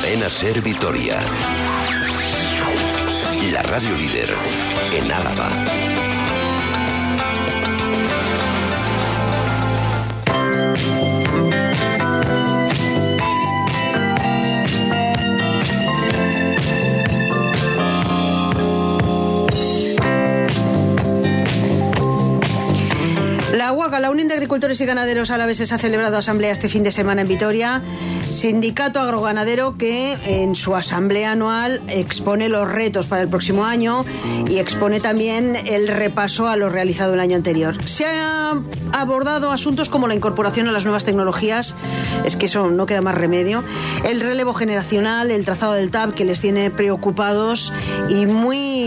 Cadena Ser Vitoria. La radio líder en Álava. La UAGA, la Unión de Agricultores y Ganaderos Alaveses, ha celebrado asamblea este fin de semana en Vitoria. Sindicato agroganadero que en su asamblea anual expone los retos para el próximo año y expone también el repaso a lo realizado el año anterior. Se han abordado asuntos como la incorporación a las nuevas tecnologías, es que eso no queda más remedio, el relevo generacional, el trazado del TAP, que les tiene preocupados y muy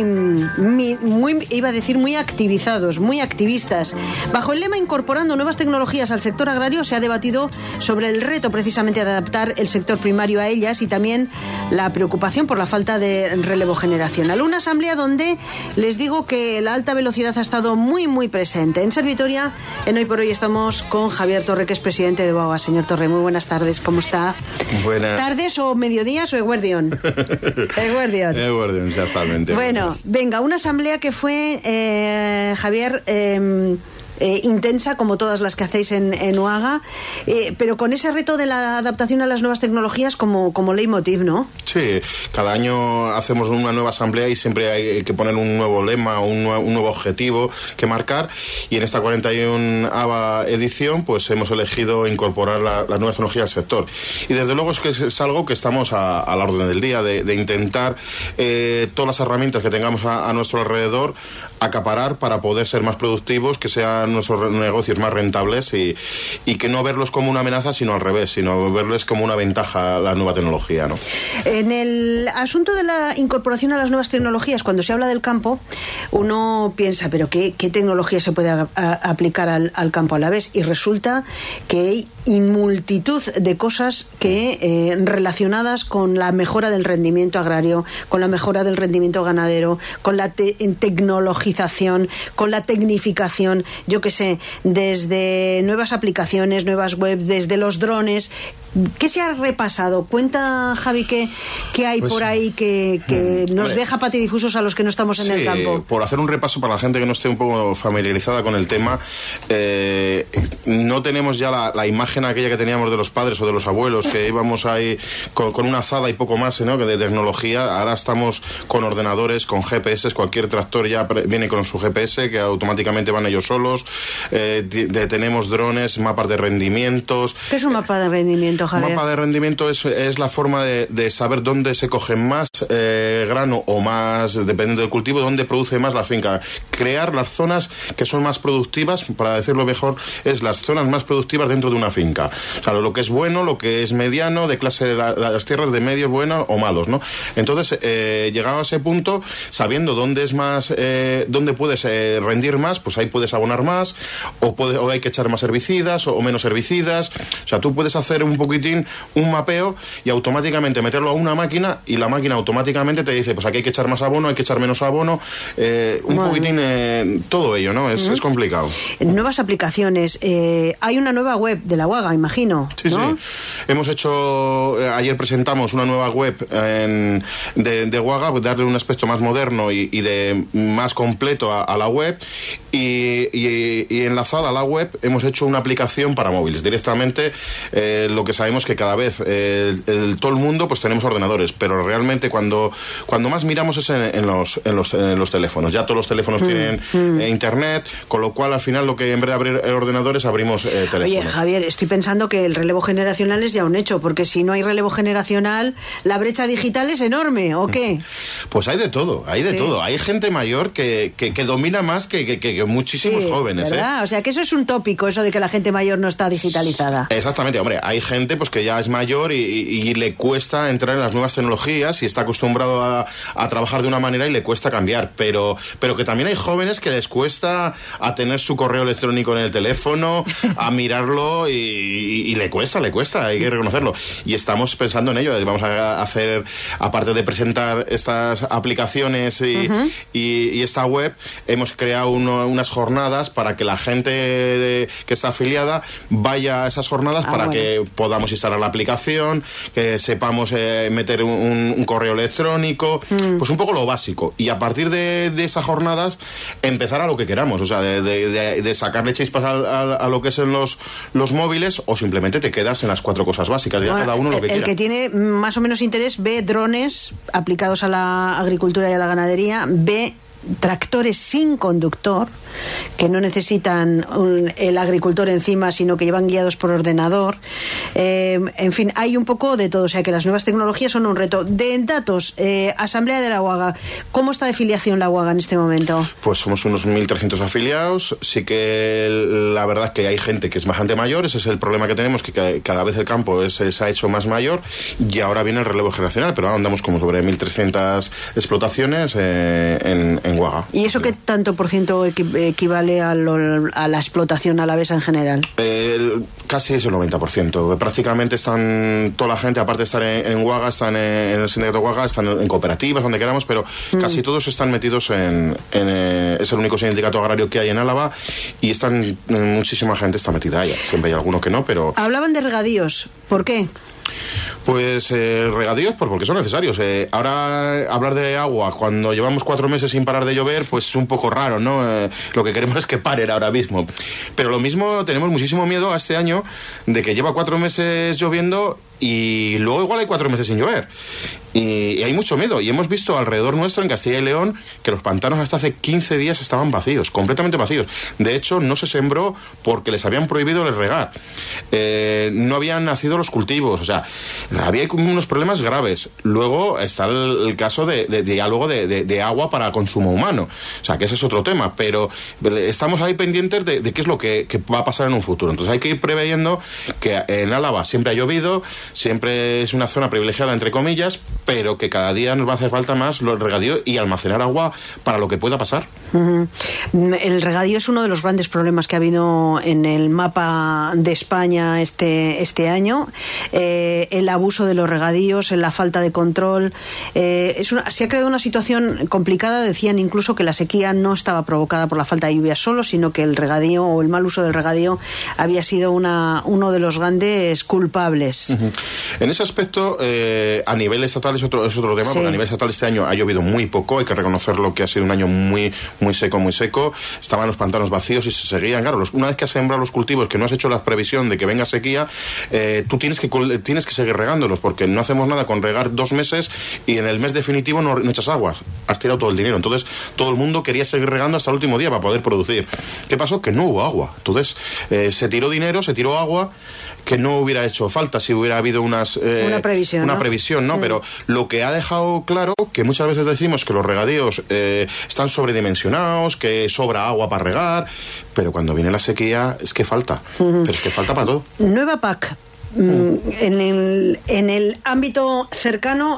activizados, muy activistas. Bajo el lema Incorporando nuevas tecnologías al sector agrario, se ha debatido sobre el reto precisamente de adaptar el sector primario a ellas y también la preocupación por la falta de relevo generacional. Una asamblea donde les digo que la alta velocidad ha estado muy presente. En Ser Vitoria, en Hoy por Hoy, estamos con Javier Torre, que es presidente de UAGA. Señor Torre, muy buenas tardes, ¿cómo está? Buenas. ¿Tardes o mediodías o Eguardión? Eguardión, exactamente. Bueno, venga, una asamblea que fue, Javier, intensa, como todas las que hacéis en UAGA, pero con ese reto de la adaptación a las nuevas tecnologías como leitmotiv, ¿no? Sí, cada año hacemos una nueva asamblea y siempre hay que poner un nuevo lema, un nuevo objetivo que marcar, y en esta 41ª edición pues hemos elegido incorporar las nuevas tecnologías al sector. Y desde luego es algo que estamos a la orden del día, de intentar todas las herramientas que tengamos a nuestro alrededor acaparar para poder ser más productivos, que sean nuestros negocios más rentables y que no verlos como una amenaza, sino al revés, sino verles como una ventaja la nueva tecnología, ¿no? En el asunto de la incorporación a las nuevas tecnologías, cuando se habla del campo, uno piensa, pero ¿qué tecnología se puede aplicar al campo a la vez? Y resulta que hay multitud de cosas que relacionadas con la mejora del rendimiento agrario, con la mejora del rendimiento ganadero, con la tecnologización, con la tecnificación, yo qué sé, desde nuevas aplicaciones, nuevas web, desde los drones. ¿Qué se ha repasado? Cuenta, Javi, que hay por ahí que nos deja patidifusos a los que no estamos en el campo. Por hacer un repaso para la gente que no esté un poco familiarizada con el tema, no tenemos ya la imagen aquella que teníamos de los padres o de los abuelos, que íbamos ahí con una azada y poco más, ¿no?, que de tecnología. Ahora estamos con ordenadores, con GPS, cualquier tractor ya viene con su GPS, que automáticamente van ellos solos. Tenemos drones, mapas de rendimientos. ¿Qué es un mapa de rendimiento, Javier? Un mapa de rendimiento es la forma de saber dónde se coge más grano o más, dependiendo del cultivo, dónde produce más la finca. Crear las zonas que son más productivas, para decirlo mejor, es las zonas más productivas dentro de una finca. O sea, lo que es bueno, lo que es mediano, de clase de las tierras de medios, buenos o malos, ¿no? Entonces, llegado a ese punto, sabiendo dónde es más, dónde puedes rendir más, pues ahí puedes abonar más, o hay que echar más herbicidas o menos herbicidas. O sea, tú puedes hacer un poquitín un mapeo y automáticamente meterlo a una máquina, y la máquina automáticamente te dice, pues aquí hay que echar más abono, hay que echar menos abono, poquitín todo ello, ¿no? Es complicado. Nuevas aplicaciones. Hay una nueva web de la UAGA, imagino, sí, ¿no? Sí. Hemos hecho, ayer presentamos una nueva web de UAGA, pues darle un aspecto más moderno y de más completo a la web, y enlazada a la web hemos hecho una aplicación para móviles. Directamente, lo que sabemos que cada vez todo el mundo pues tenemos ordenadores, pero realmente cuando más miramos es en los teléfonos. Ya todos los teléfonos tienen internet, con lo cual al final lo que en vez de abrir ordenadores abrimos teléfonos. Oye, Javier, estoy pensando que el relevo generacional es ya un hecho, porque si no hay relevo generacional, la brecha digital es enorme, ¿o qué? Pues hay de todo, hay de todo. Hay gente mayor que domina más que muchísimos jóvenes, ¿verdad? O sea, que eso es un tópico, eso de que la gente mayor no está digitalizada. Exactamente, hombre, hay gente pues que ya es mayor y le cuesta entrar en las nuevas tecnologías y está acostumbrado a trabajar de una manera y le cuesta cambiar, pero que también hay jóvenes que les cuesta a tener su correo electrónico en el teléfono, a mirarlo y le cuesta, hay que reconocerlo. Y estamos pensando en ello, vamos a hacer, aparte de presentar estas aplicaciones y esta web, hemos creado unas jornadas para que la gente que está afiliada vaya a esas jornadas para que podamos instalar la aplicación, que sepamos meter un correo electrónico, pues un poco lo básico. Y a partir de esas jornadas empezar a lo que queramos, o sea, de sacarle chispas a lo que son los móviles, o simplemente te quedas en las 4 cosas básicas, ya cada uno lo que quiera. El que tiene más o menos interés ve drones aplicados a la agricultura y a la ganadería, ve tractores sin conductor que no necesitan el agricultor encima, sino que llevan guiados por ordenador. En fin, hay un poco de todo, o sea que las nuevas tecnologías son un reto. De datos, Asamblea de la UAGA, ¿cómo está de filiación la UAGA en este momento? Pues somos unos 1.300 afiliados. Sí que la verdad es que hay gente que es bastante mayor, ese es el problema que tenemos, que cada vez el campo se ha hecho más mayor, y ahora viene el relevo generacional, pero andamos como sobre 1.300 explotaciones en UAGA. ¿Y eso qué tanto por ciento equivale a la explotación alavesa en general? Casi es el 90%. Prácticamente están toda la gente, aparte de estar en UAGA, están en el sindicato UAGA, están en cooperativas, donde queramos, pero casi todos están metidos es el único sindicato agrario que hay en Álava, y muchísima gente está metida ahí. Siempre hay alguno que no, pero... Hablaban de regadíos. ¿Por qué? Pues regadíos porque son necesarios. Ahora hablar de agua cuando llevamos 4 meses sin parar de llover, pues es un poco raro, ¿no? Lo que queremos es que paren ahora mismo. Pero lo mismo, tenemos muchísimo miedo a este año de que lleva 4 meses lloviendo y luego igual hay 4 meses sin llover. Y hay mucho miedo. Y hemos visto alrededor nuestro, en Castilla y León, que los pantanos hasta hace 15 días estaban vacíos, completamente vacíos. De hecho, no se sembró porque les habían prohibido el regar. No habían nacido los cultivos. O sea, había unos problemas graves. Luego está el caso de agua para consumo humano. O sea, que ese es otro tema. Pero estamos ahí pendientes de qué es lo que va a pasar en un futuro. Entonces hay que ir preveyendo que en Álava siempre ha llovido, siempre es una zona privilegiada, entre comillas, pero que cada día nos va a hacer falta más los regadíos y almacenar agua para lo que pueda pasar. El regadío es uno de los grandes problemas que ha habido en el mapa de España este año. El abuso de los regadíos, la falta de control. Se ha creado una situación complicada. Decían incluso que la sequía no estaba provocada por la falta de lluvia solo, sino que el regadío o el mal uso del regadío había sido uno de los grandes culpables. En ese aspecto, a nivel estatal es otro tema, sí. Porque a nivel estatal este año ha llovido muy poco, hay que reconocerlo, que ha sido un año muy seco. Estaban los pantanos vacíos y se seguían. Claro, una vez que has sembrado los cultivos, que no has hecho la previsión de que venga sequía, tú tienes que seguir regándolos, porque no hacemos nada con regar 2 meses y en el mes definitivo no echas agua, has tirado todo el dinero. Entonces todo el mundo quería seguir regando hasta el último día para poder producir. ¿Qué pasó? Que no hubo agua. Entonces se tiró dinero, se tiró agua que no hubiera hecho falta si hubiera habido una previsión, ¿no? Pero lo que ha dejado claro, que muchas veces decimos que los regadíos están sobredimensionados, que sobra agua para regar, pero cuando viene la sequía es que falta, pero es que falta para todo. Nueva PAC. En el ámbito cercano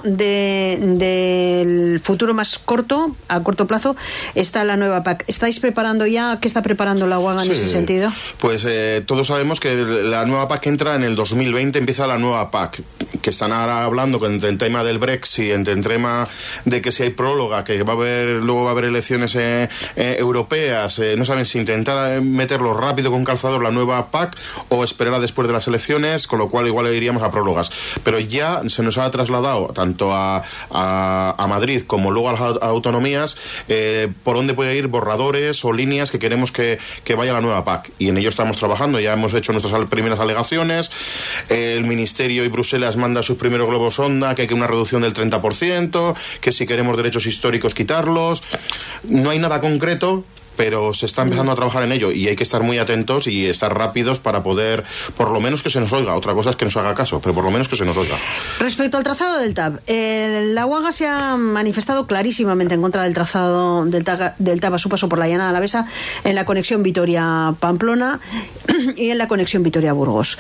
del futuro más a corto plazo, está la nueva PAC. ¿Estáis preparando ya? ¿Qué está preparando la UAGA en ese sentido? Pues todos sabemos que la nueva PAC entra en el 2020, empieza la nueva PAC, que están ahora hablando entre el tema del Brexit, entre el tema de que si hay próloga, que luego va a haber elecciones europeas, no saben si intentar meterlo rápido con calzador la nueva PAC o esperar a después de las elecciones, con lo cual igual iríamos a prólogas. Pero ya se nos ha trasladado tanto a Madrid como luego a las autonomías por dónde puede ir borradores o líneas que queremos que vaya la nueva PAC. Y en ello estamos trabajando, ya hemos hecho nuestras primeras alegaciones, el Ministerio y Bruselas manda sus primeros globos sonda, que hay que una reducción del 30%, que si queremos derechos históricos quitarlos. No hay nada concreto, pero se está empezando a trabajar en ello y hay que estar muy atentos y estar rápidos para poder, por lo menos que se nos oiga. Otra cosa es que nos haga caso, pero por lo menos que se nos oiga. Respecto al trazado del TAV, la UAGA se ha manifestado clarísimamente en contra del trazado del TAV a su paso por la llanada alavesa en la conexión Vitoria-Pamplona y en la conexión Vitoria-Burgos.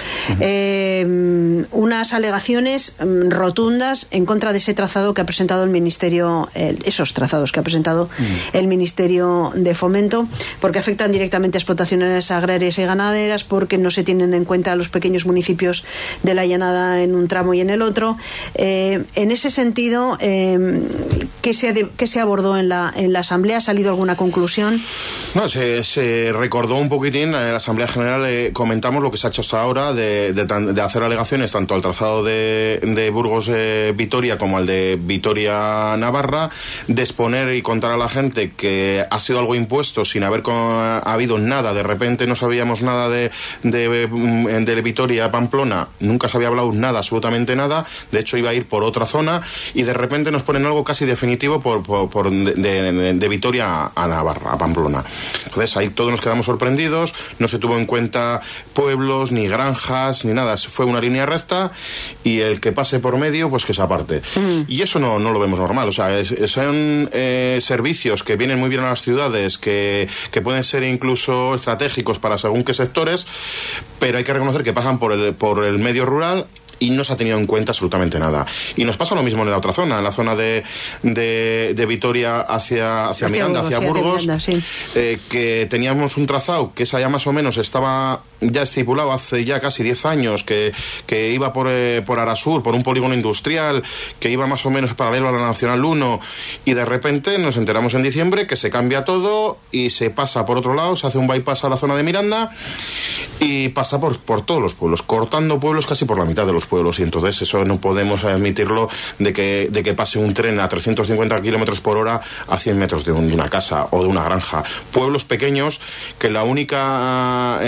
Unas alegaciones rotundas en contra de ese trazado que ha presentado el Ministerio, esos trazados que ha presentado el Ministerio de Fomento, porque afectan directamente a explotaciones agrarias y ganaderas, porque no se tienen en cuenta los pequeños municipios de la llanada en un tramo y en el otro. En ese sentido, ¿Qué se abordó en la Asamblea? ¿Ha salido alguna conclusión? No, se recordó un poquitín, en la Asamblea General comentamos lo que se ha hecho hasta ahora de hacer alegaciones tanto al trazado de Burgos-Vitoria como al de Vitoria-Navarra, de exponer y contar a la gente que ha sido algo impuesto sin haber habido nada, de repente no sabíamos nada de Vitoria-Pamplona, nunca se había hablado nada, absolutamente nada, de hecho iba a ir por otra zona y de repente nos ponen algo casi definitivo de Vitoria a Navarra, a Pamplona. Entonces ahí todos nos quedamos sorprendidos, no se tuvo en cuenta pueblos, ni granjas, ni nada, fue una línea recta y el que pase por medio, pues que se aparte. Y eso no lo vemos normal, o sea, son servicios que vienen muy bien a las ciudades, que pueden ser incluso estratégicos para según qué sectores, pero hay que reconocer que pasan por el medio rural y no se ha tenido en cuenta absolutamente nada. Y nos pasa lo mismo en la otra zona, en la zona de Vitoria hacia Miranda, hacia Burgos, Miranda, sí. Que teníamos un trazado que esa ya más o menos estaba ya estipulado hace ya casi 10 años, que iba por Arasur, por un polígono industrial, que iba más o menos paralelo a la Nacional 1, y de repente nos enteramos en diciembre que se cambia todo y se pasa por otro lado, se hace un bypass a la zona de Miranda y pasa por todos los pueblos, cortando pueblos casi por la mitad de los pueblos, y entonces eso no podemos admitirlo de que pase un tren a 350 kilómetros por hora a 100 metros de una casa o de una granja. Pueblos pequeños que la única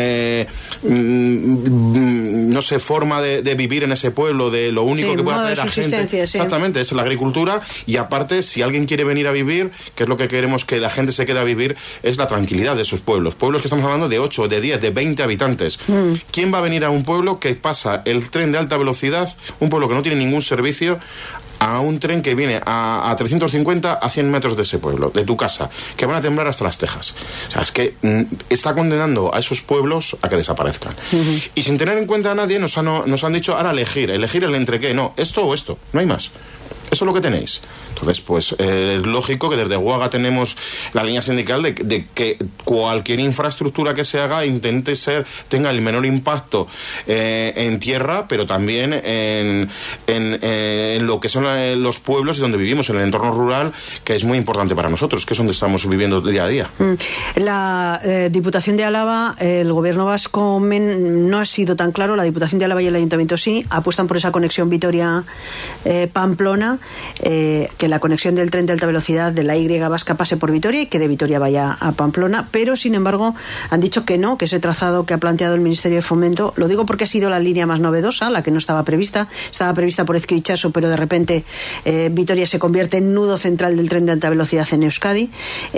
no sé, forma de vivir en ese pueblo, de lo único que puede hacer la gente, sí. Exactamente, es la agricultura, y aparte, si alguien quiere venir a vivir, que es lo que queremos que la gente se quede a vivir, es la tranquilidad de esos pueblos que estamos hablando de 8, de 10, de 20 habitantes. ¿Quién va a venir a un pueblo que pasa el tren de alta velocidad, un pueblo que no tiene ningún servicio, a un tren que viene a 350 a 100 metros de ese pueblo, de tu casa, que van a temblar hasta las tejas? O sea, es que está condenando a esos pueblos a que desaparezcan. Y sin tener en cuenta a nadie, nos han dicho ahora elegir el entre qué. No, esto o esto, no hay más. Eso es lo que tenéis. Entonces, pues es lógico que desde Guaga tenemos la línea sindical de que cualquier infraestructura que se haga tenga el menor impacto en tierra, pero también en lo que son los pueblos y donde vivimos, en el entorno rural, que es muy importante para nosotros, que es donde estamos viviendo día a día. La Diputación de Álava, el Gobierno vasco no ha sido tan claro, la Diputación de Álava y el Ayuntamiento sí, apuestan por esa conexión Vitoria-Pamplona, que la conexión del tren de alta velocidad de la Y vasca pase por Vitoria y que de Vitoria vaya a Pamplona, pero sin embargo han dicho que no, que ese trazado que ha planteado el Ministerio de Fomento, lo digo porque ha sido la línea más novedosa, la que no estaba prevista por Ezquio y Itxaso, pero de repente Vitoria se convierte en nudo central del tren de alta velocidad en Euskadi,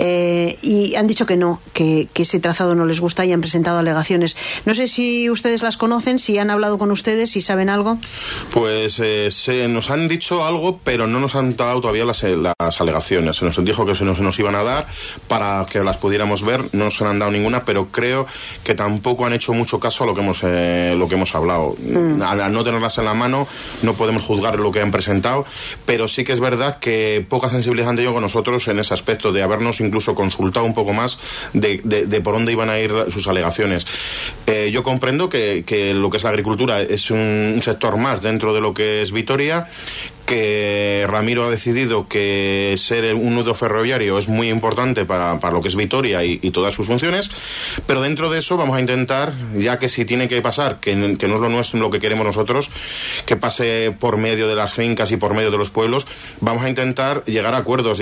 y han dicho que no, que ese trazado no les gusta y han presentado alegaciones. No sé si ustedes las conocen, si han hablado con ustedes, si saben algo. Pues nos han dicho algo, pero no nos han dado todavía las alegaciones. Se nos dijo que se nos iban a dar para que las pudiéramos ver, no nos han dado ninguna, pero creo que tampoco han hecho mucho caso a lo que hemos hablado. Al no tenerlas en la mano no podemos juzgar lo que han presentado, pero sí que es verdad que poca sensibilidad han tenido con nosotros en ese aspecto de habernos incluso consultado un poco más de por dónde iban a ir sus alegaciones. Yo comprendo que lo que es la agricultura es un sector más dentro de lo que es Vitoria, que Ramiro ha decidido que ser un nudo ferroviario es muy importante para lo que es Vitoria y todas sus funciones, pero dentro de eso vamos a intentar, ya que si tiene que pasar, que no es lo nuestro, lo que queremos nosotros, que pase por medio de las fincas y por medio de los pueblos, vamos a intentar llegar a acuerdos,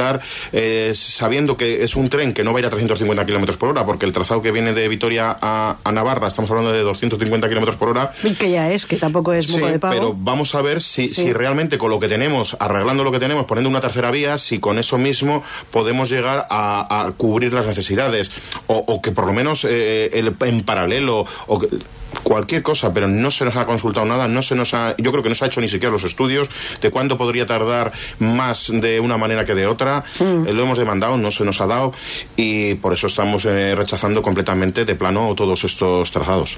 sabiendo que es un tren que no va a ir a 350 kilómetros por hora, porque el trazado que viene de Vitoria a Navarra, estamos hablando de 250 kilómetros por hora. Y que ya es, que tampoco es moco de pavo. Pero vamos a ver si realmente con lo que tenemos, arreglando lo que tenemos, poniendo una tercera vía, si con eso mismo podemos llegar a cubrir las necesidades, o que por lo menos en paralelo, o que, cualquier cosa, pero no se nos ha consultado nada, yo creo que no se ha hecho ni siquiera los estudios de cuánto podría tardar más de una manera que de otra. Lo hemos demandado, no se nos ha dado, y por eso estamos rechazando completamente de plano todos estos trazados.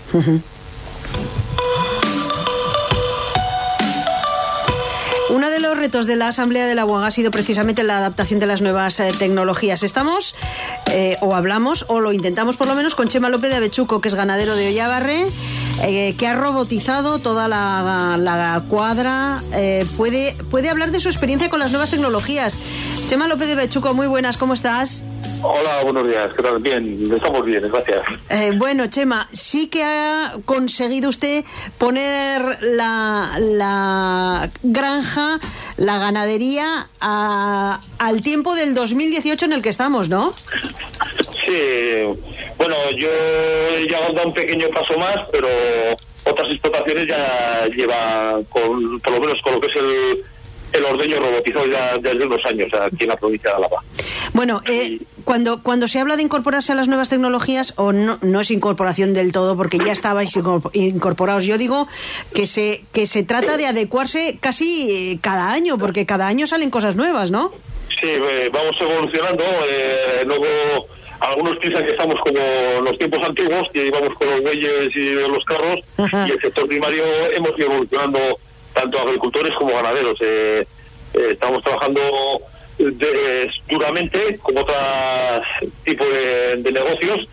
Uno de los retos de la Asamblea de la UAG ha sido precisamente la adaptación de las nuevas tecnologías. Estamos, o hablamos, o lo intentamos por lo menos, con Chema López de Avechuco, que es ganadero de Ollabarre, que ha robotizado toda la cuadra. Puede hablar de su experiencia con las nuevas tecnologías. Chema López de Bechuco, muy buenas, ¿cómo estás? Hola, buenos días, ¿qué tal? Bien, estamos bien, gracias. Bueno, Chema, sí que ha conseguido usted poner la granja, la ganadería, al tiempo del 2018 en el que estamos, ¿no? Sí, bueno, yo he dado un pequeño paso más, pero otras explotaciones ya llevan, por lo menos con lo que es el ordeño robotizado ya desde unos años aquí en la provincia de Álava. Bueno, cuando se habla de incorporarse a las nuevas tecnologías, o no es incorporación del todo, porque ya estabais incorporados, yo digo que se trata de adecuarse casi cada año, porque cada año salen cosas nuevas, ¿no? Sí, vamos evolucionando, luego algunos piensan que estamos como los tiempos antiguos, que íbamos con los bueyes y los carros, y el sector primario hemos ido evolucionando tanto agricultores como ganaderos. Estamos trabajando duramente con otro tipo de negocios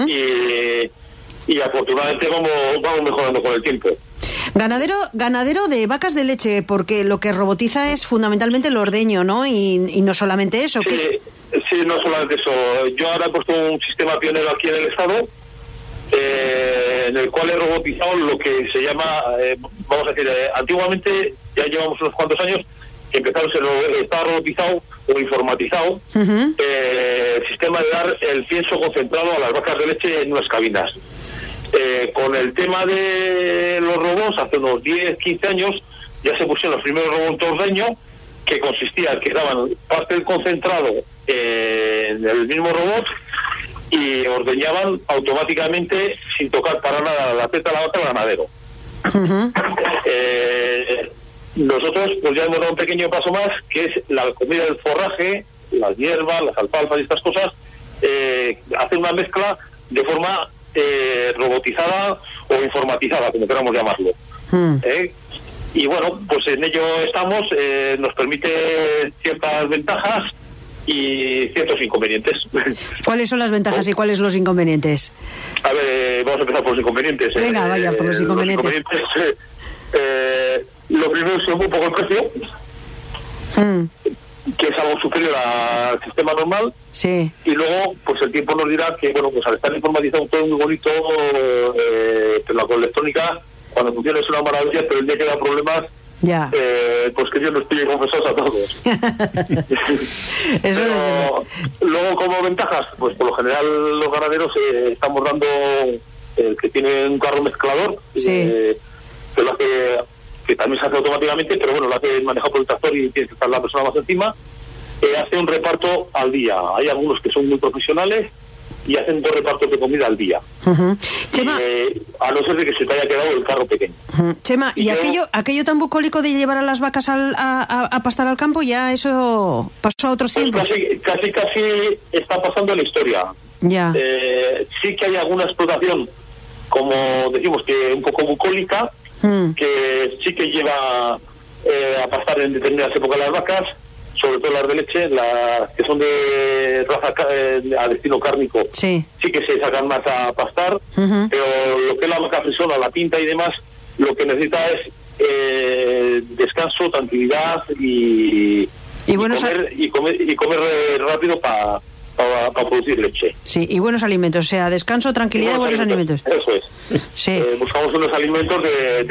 y afortunadamente vamos mejorando con el tiempo. Ganadero de vacas de leche, porque lo que robotiza es fundamentalmente el ordeño, ¿no? Y no solamente eso. Sí, no solamente eso. Yo ahora he puesto un sistema pionero aquí en el Estado, en el cual he robotizado lo que se llama, vamos a decir, antiguamente, ya llevamos unos cuantos años, que empezaron estaba robotizado o informatizado el sistema de dar el pienso concentrado a las vacas de leche en unas cabinas. Con el tema de los robots, hace unos 10, 15 años, ya se pusieron los primeros robots de ordeño, que consistía que daban parte del concentrado en el mismo robot y ordeñaban automáticamente sin tocar para nada la teta de la vaca al ganadero. Nosotros pues ya hemos dado un pequeño paso más, que es la comida del forraje, las hierbas, las alfalfas y estas cosas, hacer una mezcla de forma robotizada o informatizada, como queramos llamarlo. Y bueno, pues en ello estamos, nos permite ciertas ventajas y ciertos inconvenientes. ¿Cuáles son las ventajas y cuáles los inconvenientes? A ver, vamos a empezar por los inconvenientes. Venga, vaya, por los inconvenientes. Lo primero es un poco el precio, que es algo superior al sistema normal. Sí. Y luego, pues el tiempo nos dirá que, bueno, pues al estar informatizado todo muy bonito, pero la electrónica, cuando funciona es una maravilla, pero el día que da problemas, ya. Pues que Dios nos pide confesados a todos. Eso pero luego, como ventajas, pues por lo general los ganaderos estamos dando que tiene un carro mezclador, que lo hace, que también se hace automáticamente, pero bueno, lo hace manejado por el tractor y tiene que estar la persona más encima. Hace un reparto al día. Hay algunos que son muy profesionales y hacen 2 repartos de comida al día. Chema, a no ser de que se te haya quedado el carro pequeño. Chema, ¿y aquello tan bucólico de llevar a las vacas a pastar al campo, ya eso pasó a otros tiempos? Casi está pasando en la historia. Ya. Sí que hay alguna explotación, como decimos, que un poco bucólica, que sí que lleva a pastar en determinadas épocas las vacas, sobre todo las de leche, las que son de raza a destino cárnico, sí que se sacan más a pastar, pero lo que es la vaca frisona, la pinta y demás, lo que necesita es descanso, tranquilidad y comer rápido para producir leche. Sí, y buenos alimentos, o sea, descanso, tranquilidad y buenos alimentos. Eso es. Sí. Buscamos unos alimentos de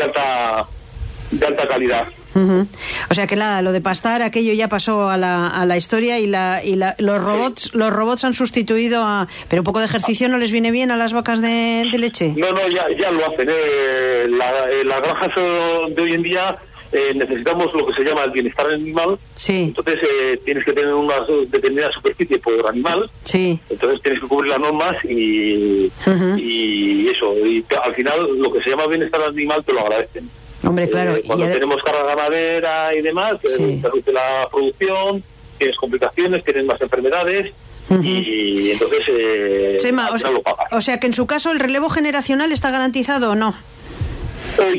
alta calidad. O sea que nada, lo de pastar, aquello ya pasó a la historia y los robots han sustituido a... Pero un poco de ejercicio no les viene bien a las vacas de leche. No, ya lo hacen. Las granjas de hoy en día necesitamos lo que se llama el bienestar animal. Sí. Entonces tienes que tener una determinada superficie por animal. Sí. Entonces tienes que cubrir las normas y eso. Y al final lo que se llama bienestar animal te lo agradecen. Hombre, claro. Cuando tenemos carga ganadera y demás, se reduce la producción, tienes complicaciones, tienes más enfermedades y entonces Chema, al final lo pagas. O sea que en su caso el relevo generacional está garantizado o no. Uy,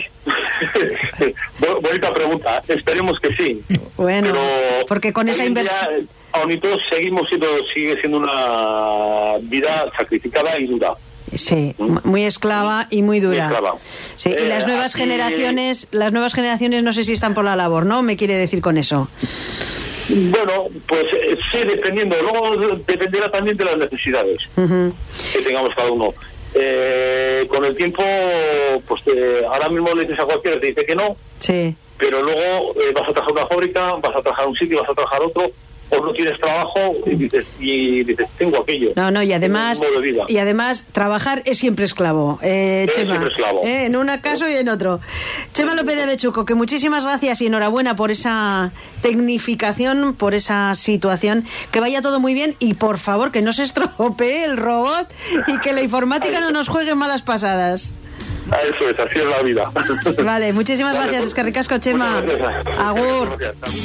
bonita pregunta. Esperemos que sí. Bueno, pero porque con esa inversión... Aún y todo sigue siendo una vida sacrificada y dura. Sí, muy esclava y muy dura. Sí, y las nuevas generaciones no sé si están por la labor, ¿no? Me quiere decir con eso. Bueno, pues sí, dependiendo. Luego dependerá también de las necesidades que tengamos cada uno. Con el tiempo, pues ahora mismo le dices a cualquiera, te dice que no, sí, pero luego vas a trabajar una fábrica, vas a trabajar un sitio, vas a trabajar otro, o no tienes trabajo y dices tengo aquello. No, y además trabajar es siempre esclavo, Chema, siempre esclavo. En un caso y en otro. Chema López de Avechuco, que muchísimas gracias y enhorabuena por esa tecnificación, por esa situación, que vaya todo muy bien y por favor que no se estropee el robot y que la informática no nos juegue malas pasadas. Eso es, así es la vida. Vale, muchísimas gracias, Pues, eskerrik asko, Chema. Agur.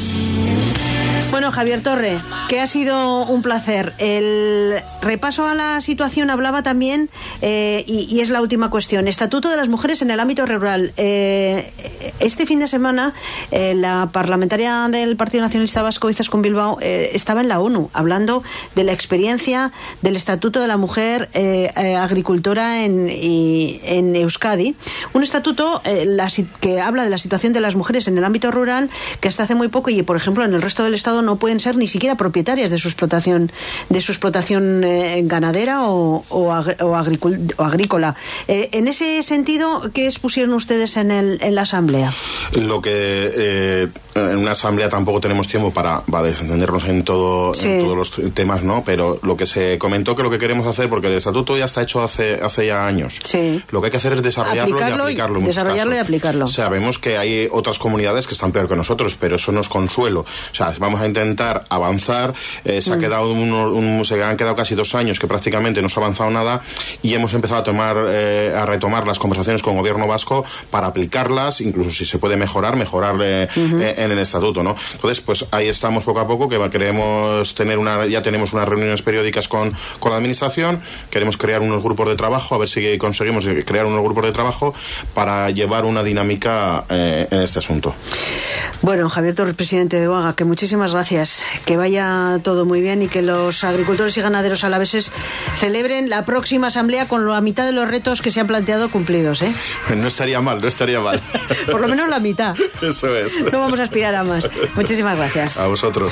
Bueno, Javier Torre, que ha sido un placer. El repaso a la situación hablaba también, y es la última cuestión, Estatuto de las Mujeres en el ámbito rural. Este fin de semana, la parlamentaria del Partido Nacionalista Vasco, Izaskun Bilbao, estaba en la ONU, hablando de la experiencia del Estatuto de la Mujer agricultora en Euskadi. Un estatuto que habla de la situación de las mujeres en el ámbito rural, que hasta hace muy poco, y por ejemplo en el resto del Estado, no pueden ser ni siquiera propietarias de su explotación ganadera o agrícola. En ese sentido, ¿qué expusieron ustedes en la asamblea? Lo que en una asamblea tampoco tenemos tiempo para defendernos en todos los temas, ¿no? Pero lo que se comentó, que lo que queremos hacer, porque el estatuto ya está hecho hace ya años. Sí. Lo que hay que hacer es desarrollarlo y aplicarlo. Desarrollarlo y aplicarlo. Sabemos que hay otras comunidades que están peor que nosotros, pero eso no es consuelo. O sea, vamos a intentar avanzar. Se han quedado casi 2 años que prácticamente no se ha avanzado nada, y hemos empezado a retomar las conversaciones con el gobierno vasco para aplicarlas, incluso si se puede mejorar en el estatuto, ¿no? Entonces, pues ahí estamos poco a poco, que queremos ya tenemos unas reuniones periódicas con la administración, queremos crear unos grupos de trabajo, a ver si conseguimos crear unos grupos de trabajo para llevar una dinámica en este asunto. Bueno, Javier Torres, presidente de UAGA, que muchísimas gracias, que vaya todo muy bien y que los agricultores y ganaderos alaveses celebren la próxima asamblea con la mitad de los retos que se han planteado cumplidos, ¿eh? No estaría mal. Por lo menos la mitad. Eso es. No vamos a aspirar a más. Muchísimas gracias. A vosotros.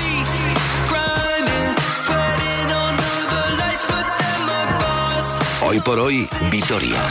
Hoy por hoy, Vitoria.